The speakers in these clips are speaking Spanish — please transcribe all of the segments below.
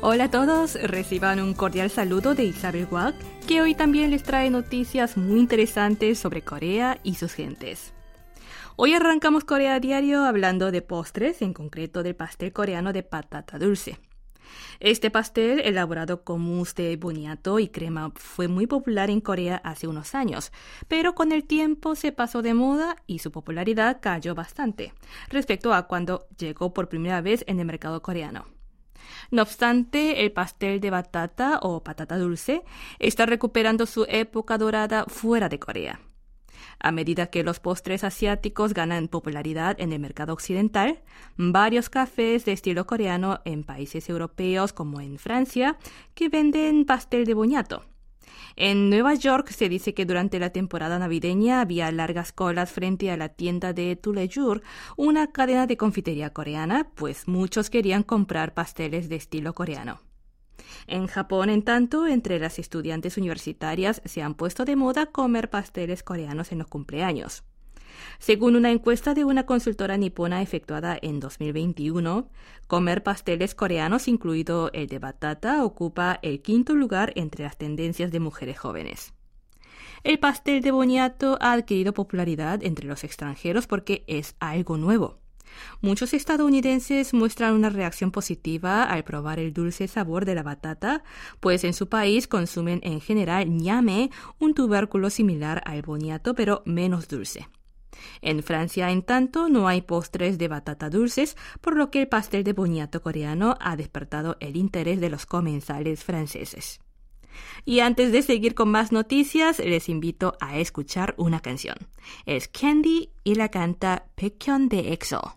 Hola a todos, reciban un cordial saludo de Isabel Wack, que hoy también les trae noticias muy interesantes sobre Corea y sus gentes. Hoy arrancamos Corea a Diario hablando de postres, en concreto del pastel coreano de patata dulce. Este pastel, elaborado con mousse de boniato y crema, fue muy popular en Corea hace unos años, pero con el tiempo se pasó de moda y su popularidad cayó bastante, respecto a cuando llegó por primera vez en el mercado coreano. No obstante, el pastel de batata o patata dulce está recuperando su época dorada fuera de Corea. A medida que los postres asiáticos ganan popularidad en el mercado occidental, varios cafés de estilo coreano en países europeos como en Francia que venden pastel de boniato. En Nueva York se dice que durante la temporada navideña había largas colas frente a la tienda de Tulejur, una cadena de confitería coreana, pues muchos querían comprar pasteles de estilo coreano. En Japón, en tanto, entre las estudiantes universitarias se han puesto de moda comer pasteles coreanos en los cumpleaños. Según una encuesta de una consultora nipona efectuada en 2021, comer pasteles coreanos, incluido el de batata, ocupa el quinto lugar entre las tendencias de mujeres jóvenes. El pastel de boniato ha adquirido popularidad entre los extranjeros porque es algo nuevo. Muchos estadounidenses muestran una reacción positiva al probar el dulce sabor de la batata, pues en su país consumen en general ñame, un tubérculo similar al boniato pero menos dulce. En Francia, en tanto, no hay postres de batata dulces, por lo que el pastel de boniato coreano ha despertado el interés de los comensales franceses. Y antes de seguir con más noticias, les invito a escuchar una canción. Es Candy y la canta Baekhyun de EXO.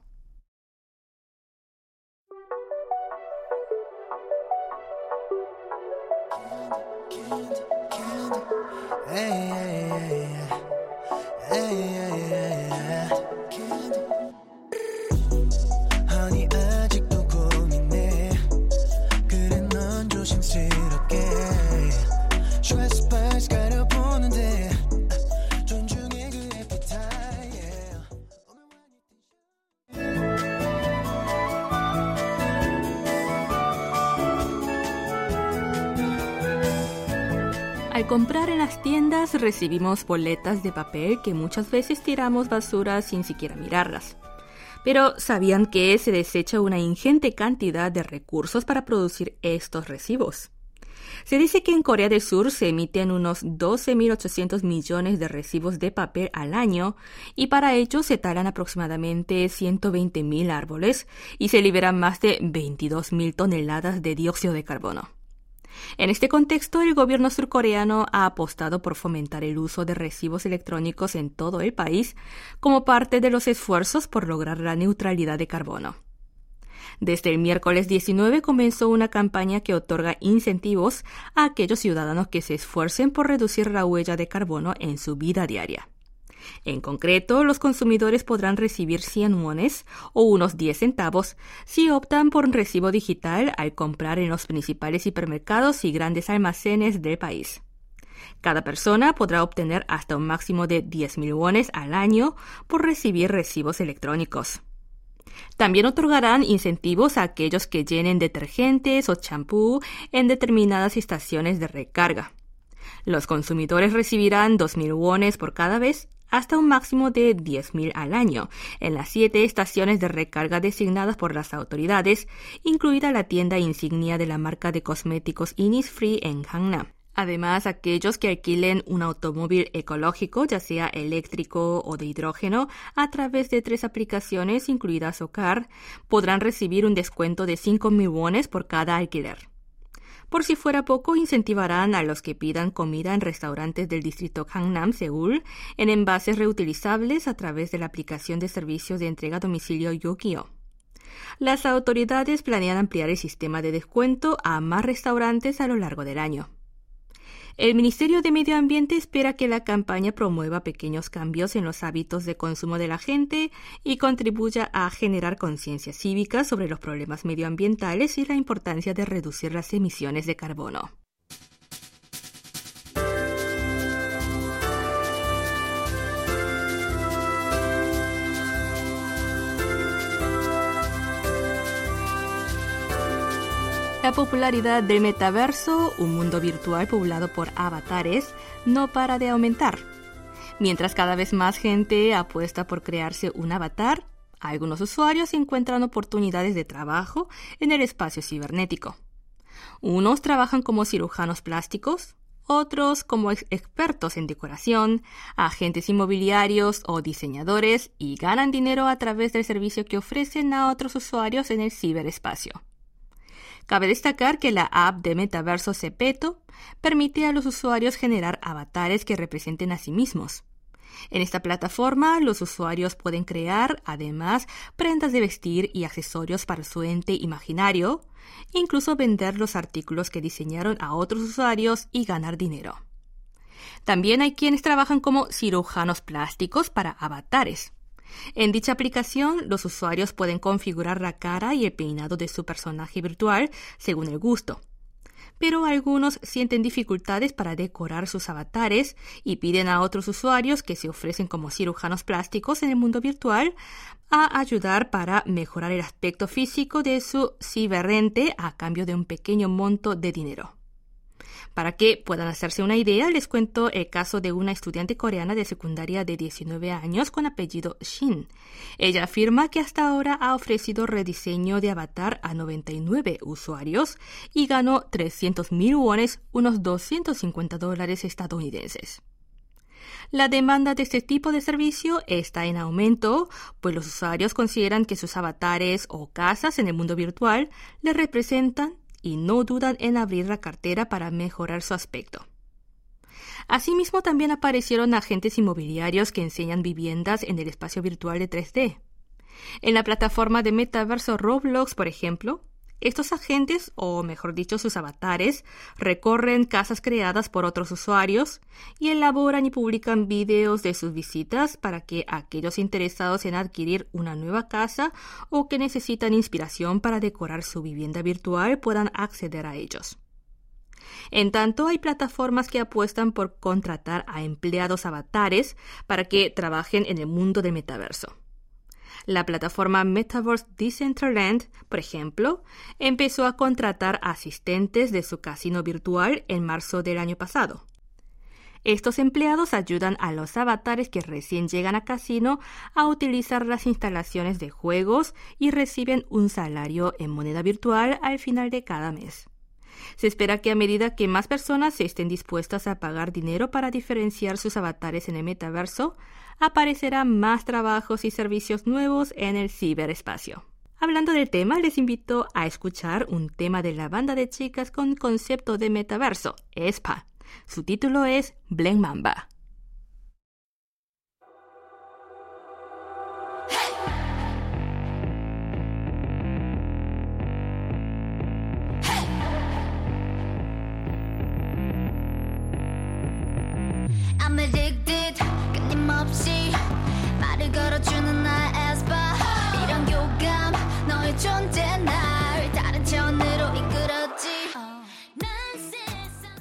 Al comprar en las tiendas recibimos boletas de papel que muchas veces tiramos basura sin siquiera mirarlas. Pero ¿sabían que se desecha una ingente cantidad de recursos para producir estos recibos? Se dice que en Corea del Sur se emiten unos 12.800 millones de recibos de papel al año y para ello se talan aproximadamente 120.000 árboles y se liberan más de 22.000 toneladas de dióxido de carbono. En este contexto, el gobierno surcoreano ha apostado por fomentar el uso de recibos electrónicos en todo el país como parte de los esfuerzos por lograr la neutralidad de carbono. Desde el miércoles 19 comenzó una campaña que otorga incentivos a aquellos ciudadanos que se esfuercen por reducir la huella de carbono en su vida diaria. En concreto, los consumidores podrán recibir 100 wones o unos 10 centavos si optan por un recibo digital al comprar en los principales hipermercados y grandes almacenes del país. Cada persona podrá obtener hasta un máximo de 10.000 wones al año por recibir recibos electrónicos. También otorgarán incentivos a aquellos que llenen detergentes o champú en determinadas estaciones de recarga. Los consumidores recibirán 2.000 wones por cada vez, hasta un máximo de 10.000 al año, en las 7 estaciones de recarga designadas por las autoridades, incluida la tienda insignia de la marca de cosméticos Innisfree en Gangnam. Además, aquellos que alquilen un automóvil ecológico, ya sea eléctrico o de hidrógeno, a través de 3 aplicaciones, incluidas Ocar, podrán recibir un descuento de 5.000 wones por cada alquiler. Por si fuera poco, incentivarán a los que pidan comida en restaurantes del distrito Gangnam, Seúl, en envases reutilizables a través de la aplicación de servicios de entrega a domicilio Yogiyo. Las autoridades planean ampliar el sistema de descuento a más restaurantes a lo largo del año. El Ministerio de Medio Ambiente espera que la campaña promueva pequeños cambios en los hábitos de consumo de la gente y contribuya a generar conciencia cívica sobre los problemas medioambientales y la importancia de reducir las emisiones de carbono. La popularidad del metaverso, un mundo virtual poblado por avatares, no para de aumentar. Mientras cada vez más gente apuesta por crearse un avatar, algunos usuarios encuentran oportunidades de trabajo en el espacio cibernético. Unos trabajan como cirujanos plásticos, otros como expertos en decoración, agentes inmobiliarios o diseñadores y ganan dinero a través del servicio que ofrecen a otros usuarios en el ciberespacio. Cabe destacar que la app de metaverso Zepeto permite a los usuarios generar avatares que representen a sí mismos. En esta plataforma, los usuarios pueden crear, además, prendas de vestir y accesorios para su ente imaginario, incluso vender los artículos que diseñaron a otros usuarios y ganar dinero. También hay quienes trabajan como cirujanos plásticos para avatares. En dicha aplicación, los usuarios pueden configurar la cara y el peinado de su personaje virtual según el gusto. Pero algunos sienten dificultades para decorar sus avatares y piden a otros usuarios que se ofrecen como cirujanos plásticos en el mundo virtual a ayudar para mejorar el aspecto físico de su ciberente a cambio de un pequeño monto de dinero. Para que puedan hacerse una idea, les cuento el caso de una estudiante coreana de secundaria de 19 años con apellido Shin. Ella afirma que hasta ahora ha ofrecido rediseño de avatar a 99 usuarios y ganó 300,000 wones, unos $250 estadounidenses. La demanda de este tipo de servicio está en aumento, pues los usuarios consideran que sus avatares o casas en el mundo virtual les representan y no dudan en abrir la cartera para mejorar su aspecto. Asimismo, también aparecieron agentes inmobiliarios que enseñan viviendas en el espacio virtual de 3D. En la plataforma de metaverso Roblox, por ejemplo, estos agentes, o mejor dicho, sus avatares, recorren casas creadas por otros usuarios y elaboran y publican videos de sus visitas para que aquellos interesados en adquirir una nueva casa o que necesitan inspiración para decorar su vivienda virtual puedan acceder a ellos. En tanto, hay plataformas que apuestan por contratar a empleados avatares para que trabajen en el mundo del metaverso. La plataforma Metaverse Decentraland, por ejemplo, empezó a contratar asistentes de su casino virtual en marzo del año pasado. Estos empleados ayudan a los avatares que recién llegan a casino a utilizar las instalaciones de juegos y reciben un salario en moneda virtual al final de cada mes. Se espera que a medida que más personas estén dispuestas a pagar dinero para diferenciar sus avatares en el metaverso, aparecerán más trabajos y servicios nuevos en el ciberespacio. Hablando del tema, les invito a escuchar un tema de la banda de chicas con concepto de metaverso, aespa. Su título es Blank Mamba. I'm addicted 끊임없이 말을 걸어주는 나의 에스파 이런 교감 너의 존재 날 다른 차원으로 이끌었지 난 세상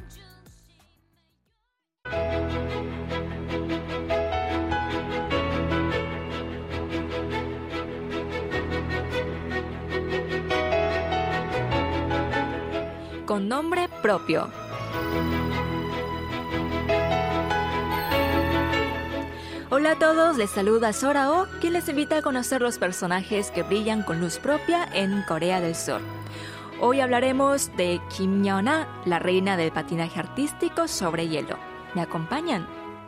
Con nombre propio. Hola a todos, les saluda Sora Oh, quien les invita a conocer los personajes que brillan con luz propia en Corea del Sur. Hoy hablaremos de Kim Yeon-ah, la reina del patinaje artístico sobre hielo. ¿Me acompañan?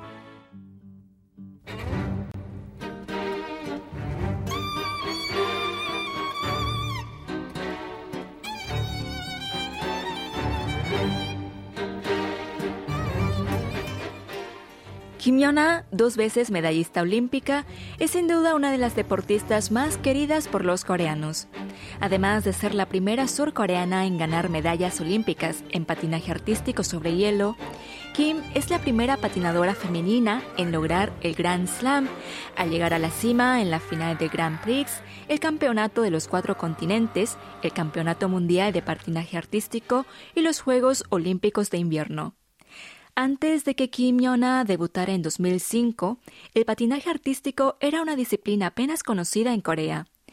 Kim Yeon-ah, 2 veces medallista olímpica, es sin duda una de las deportistas más queridas por los coreanos. Además de ser la primera surcoreana en ganar medallas olímpicas en patinaje artístico sobre hielo, Kim es la primera patinadora femenina en lograr el Grand Slam, al llegar a la cima en la final del Grand Prix, el campeonato de los 4 continentes, el campeonato mundial de patinaje artístico y los Juegos Olímpicos de Invierno. Antes de que Kim Yeon-ah debutara en 2005, el patinaje artístico era una disciplina apenas conocida en Corea.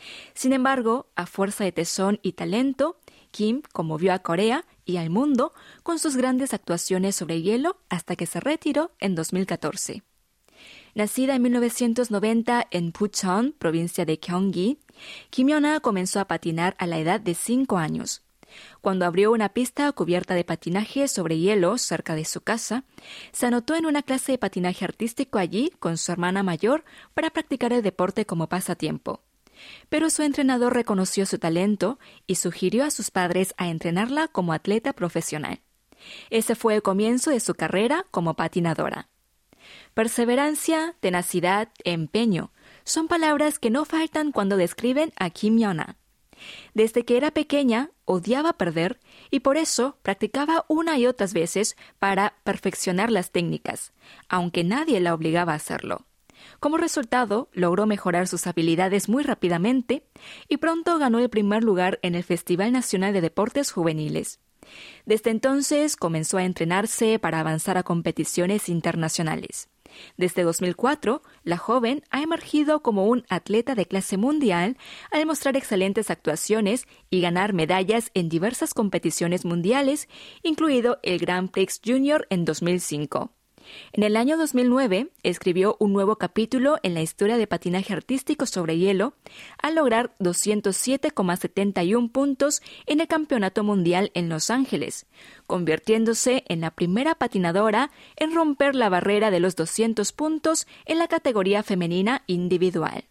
Sin embargo, a fuerza de tesón y talento, Kim conmovió a Corea y al mundo con sus grandes actuaciones sobre hielo hasta que se retiró en 2014. Nacida en 1990 en Pucheon, provincia de Gyeonggi, Kim Yona comenzó a patinar a la edad de 5 años. Cuando abrió una pista cubierta de patinaje sobre hielo cerca de su casa, se anotó en una clase de patinaje artístico allí con su hermana mayor para practicar el deporte como pasatiempo. Pero su entrenador reconoció su talento y sugirió a sus padres a entrenarla como atleta profesional. Ese fue el comienzo de su carrera como patinadora. Perseverancia, tenacidad, empeño son palabras que no faltan cuando describen a Kim Yona. Desde que era pequeña, odiaba perder y por eso practicaba una y otras veces para perfeccionar las técnicas, aunque nadie la obligaba a hacerlo. Como resultado, logró mejorar sus habilidades muy rápidamente y pronto ganó el primer lugar en el Festival Nacional de Deportes Juveniles. Desde entonces comenzó a entrenarse para avanzar a competiciones internacionales. Desde 2004, la joven ha emergido como un atleta de clase mundial al mostrar excelentes actuaciones y ganar medallas en diversas competiciones mundiales, incluido el Grand Prix Junior en 2005. En el año 2009, escribió un nuevo capítulo en la historia de patinaje artístico sobre hielo al lograr 207,71 puntos en el Campeonato Mundial en Los Ángeles, convirtiéndose en la primera patinadora en romper la barrera de los 200 puntos en la categoría femenina individual.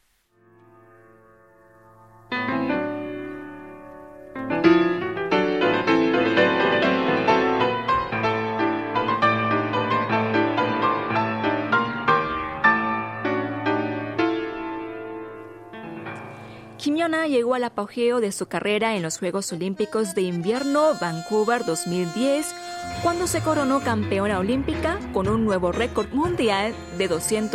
Kim Yona llegó al apogeo de su carrera en los Juegos Olímpicos de Invierno Vancouver 2010, cuando se coronó campeona olímpica con un nuevo récord mundial de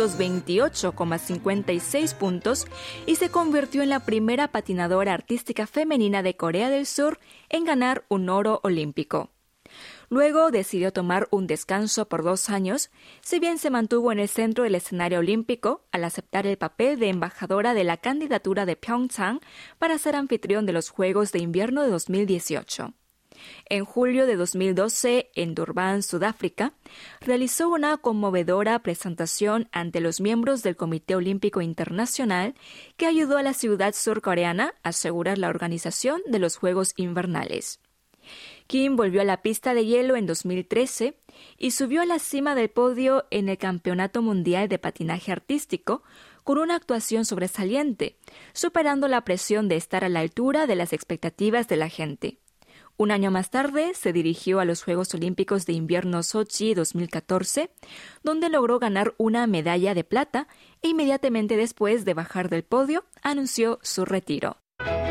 228,56 puntos y se convirtió en la primera patinadora artística femenina de Corea del Sur en ganar un oro olímpico. Luego decidió tomar un descanso por 2 años, si bien se mantuvo en el centro del escenario olímpico al aceptar el papel de embajadora de la candidatura de Pyeongchang para ser anfitrión de los Juegos de Invierno de 2018. En julio de 2012, en Durban, Sudáfrica, realizó una conmovedora presentación ante los miembros del Comité Olímpico Internacional que ayudó a la ciudad surcoreana a asegurar la organización de los Juegos Invernales. Kim volvió a la pista de hielo en 2013 y subió a la cima del podio en el Campeonato Mundial de Patinaje Artístico con una actuación sobresaliente, superando la presión de estar a la altura de las expectativas de la gente. Un año más tarde se dirigió a los Juegos Olímpicos de Invierno Sochi 2014, donde logró ganar una medalla de plata e inmediatamente después de bajar del podio anunció su retiro.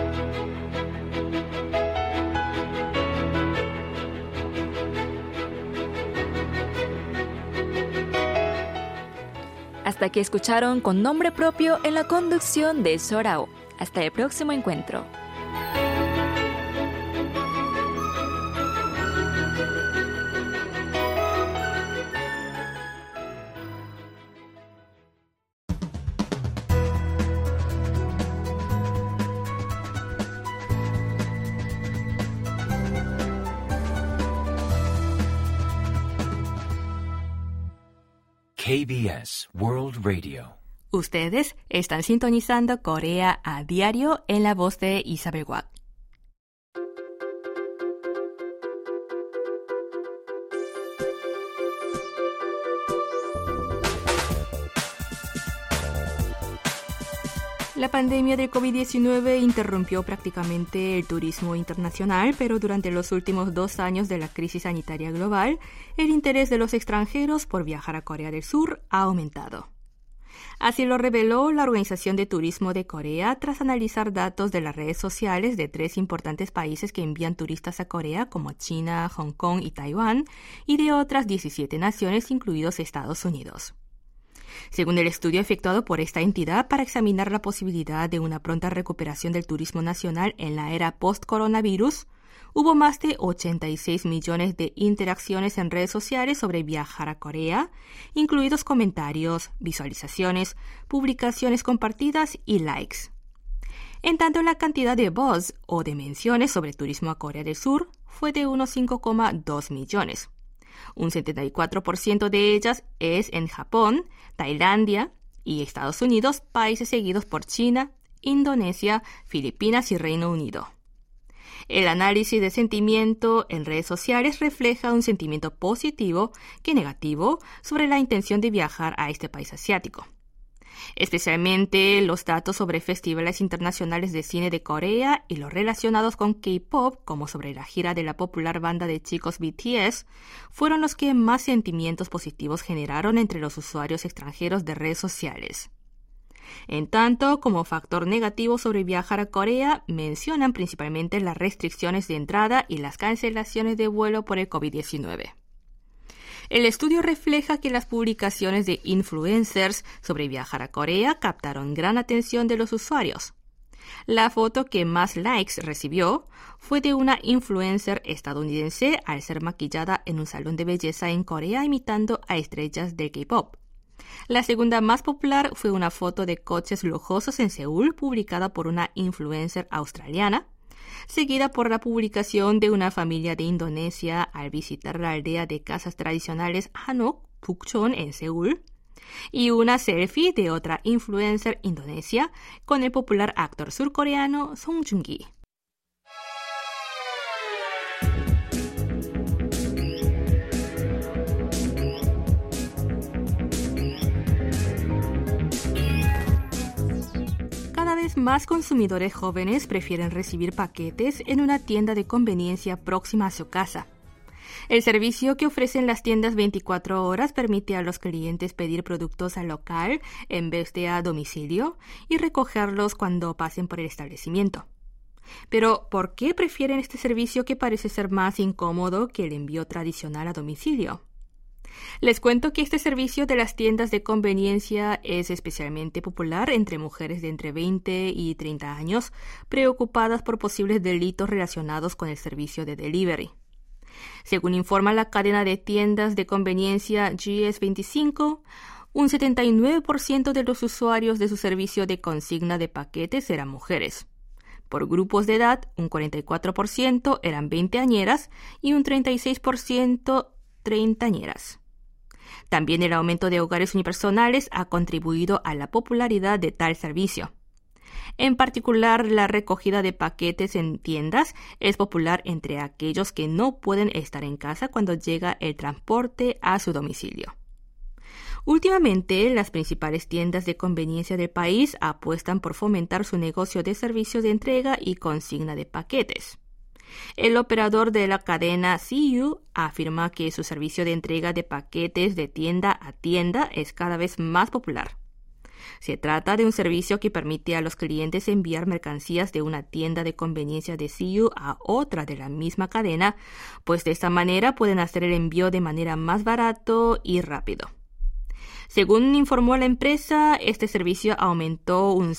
Hasta que escucharon con nombre propio en la conducción de Sorao. Hasta el próximo encuentro. KBS World Radio. Ustedes están sintonizando Corea a diario en la voz de Isabel Watt. La pandemia del COVID-19 interrumpió prácticamente el turismo internacional, pero durante los últimos 2 años de la crisis sanitaria global, el interés de los extranjeros por viajar a Corea del Sur ha aumentado. Así lo reveló la Organización de Turismo de Corea tras analizar datos de las redes sociales de 3 importantes países que envían turistas a Corea, como China, Hong Kong y Taiwán, y de otras 17 naciones, incluidos Estados Unidos. Según el estudio efectuado por esta entidad para examinar la posibilidad de una pronta recuperación del turismo nacional en la era post-coronavirus, hubo más de 86 millones de interacciones en redes sociales sobre viajar a Corea, incluidos comentarios, visualizaciones, publicaciones compartidas y likes. En tanto, la cantidad de buzz o de menciones sobre turismo a Corea del Sur fue de unos 5,2 millones. Un 74% de ellas es en Japón, Tailandia y Estados Unidos, países seguidos por China, Indonesia, Filipinas y Reino Unido. El análisis de sentimiento en redes sociales refleja un sentimiento positivo que negativo sobre la intención de viajar a este país asiático. Especialmente los datos sobre festivales internacionales de cine de Corea y los relacionados con K-pop, como sobre la gira de la popular banda de chicos BTS, fueron los que más sentimientos positivos generaron entre los usuarios extranjeros de redes sociales. En tanto, como factor negativo sobre viajar a Corea, mencionan principalmente las restricciones de entrada y las cancelaciones de vuelo por el COVID-19. El estudio refleja que las publicaciones de influencers sobre viajar a Corea captaron gran atención de los usuarios. La foto que más likes recibió fue de una influencer estadounidense al ser maquillada en un salón de belleza en Corea imitando a estrellas del K-pop. La segunda más popular fue una foto de coches lujosos en Seúl publicada por una influencer australiana, seguida por la publicación de una familia de Indonesia al visitar la aldea de casas tradicionales Hanok, Bukchon en Seúl, y una selfie de otra influencer indonesia con el popular actor surcoreano Song Joong-ki. Cada vez más consumidores jóvenes prefieren recibir paquetes en una tienda de conveniencia próxima a su casa. El servicio que ofrecen las tiendas 24 horas permite a los clientes pedir productos al local en vez de a domicilio y recogerlos cuando pasen por el establecimiento. Pero, ¿por qué prefieren este servicio que parece ser más incómodo que el envío tradicional a domicilio? Les cuento que este servicio de las tiendas de conveniencia es especialmente popular entre mujeres de entre 20 y 30 años, preocupadas por posibles delitos relacionados con el servicio de delivery. Según informa la cadena de tiendas de conveniencia GS25, un 79% de los usuarios de su servicio de consigna de paquetes eran mujeres. Por grupos de edad, un 44% eran veinteañeras y un 36% treintañeras. También el aumento de hogares unipersonales ha contribuido a la popularidad de tal servicio. En particular, la recogida de paquetes en tiendas es popular entre aquellos que no pueden estar en casa cuando llega el transporte a su domicilio. Últimamente, las principales tiendas de conveniencia del país apuestan por fomentar su negocio de servicios de entrega y consigna de paquetes. El operador de la cadena CU afirma que su servicio de entrega de paquetes de tienda a tienda es cada vez más popular. Se trata de un servicio que permite a los clientes enviar mercancías de una tienda de conveniencia de CU a otra de la misma cadena, pues de esta manera pueden hacer el envío de manera más barato y rápido. Según informó la empresa, este servicio aumentó un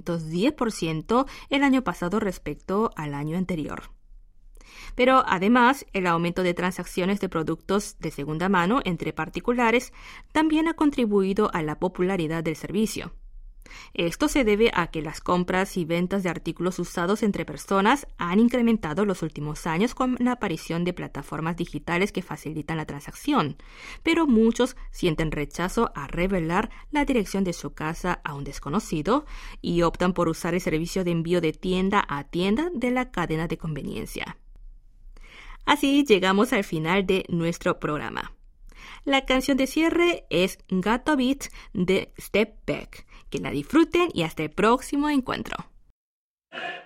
610% el año pasado respecto al año anterior. Pero además, el aumento de transacciones de productos de segunda mano entre particulares también ha contribuido a la popularidad del servicio. Esto se debe a que las compras y ventas de artículos usados entre personas han incrementado los últimos años con la aparición de plataformas digitales que facilitan la transacción, pero muchos sienten rechazo a revelar la dirección de su casa a un desconocido y optan por usar el servicio de envío de tienda a tienda de la cadena de conveniencia. Así llegamos al final de nuestro programa. La canción de cierre es Got a Beat de Step Back. Que la disfruten y hasta el próximo encuentro.